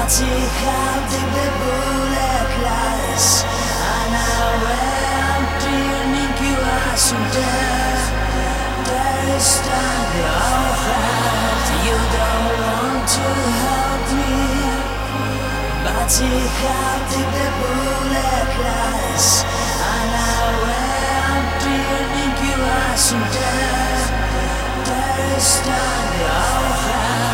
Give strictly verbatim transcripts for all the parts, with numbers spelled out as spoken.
Hati the bullet lies Anawe Dininkiwa sudah Dari start of heart You don't want to help me Hati the bullet lies Anawe Dininkiwa sudah Dari start of heart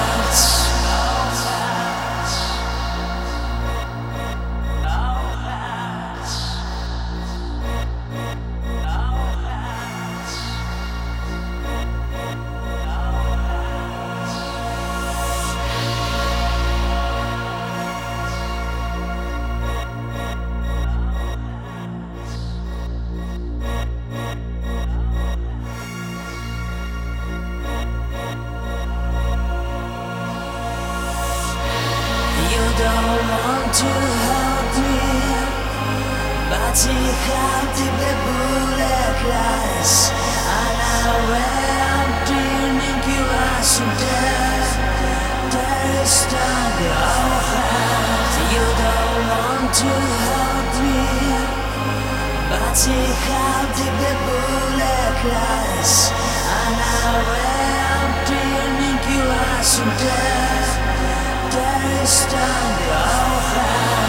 Don't want to help me But you have the bullet lies Anawe Dininkiwa sudah Dari start of heart You don't want to help me But you have the bullet lies Anawe Dininkiwa sudah Dari start of heart